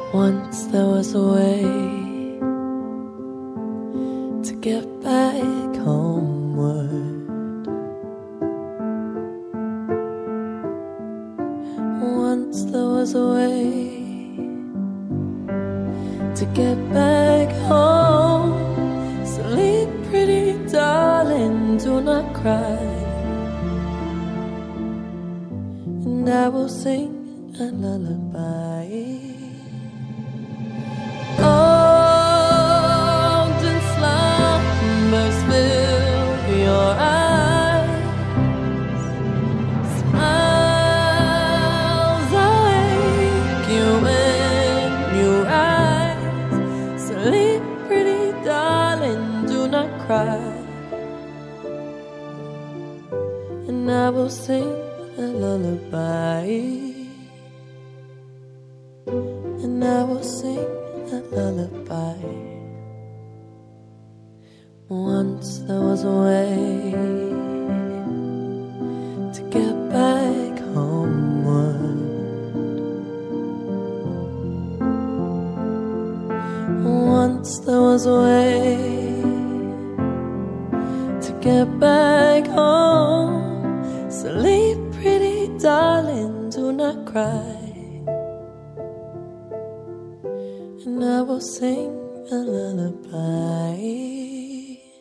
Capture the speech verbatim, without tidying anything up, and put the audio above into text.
Once there was a way to get back homeward. Once there was a way to get back home. Sleep, pretty darling, do not cry, and I will sing a lullaby. Golden slumbers fill your eyes, smiles awake you when you rise. Sleep, pretty darling, do not cry, and I will sing a lullaby. And I will sing a lullaby. Once there was a way to get back homeward. Once there was a way to get back home. Sleep, pretty darling, do not cry, and I will sing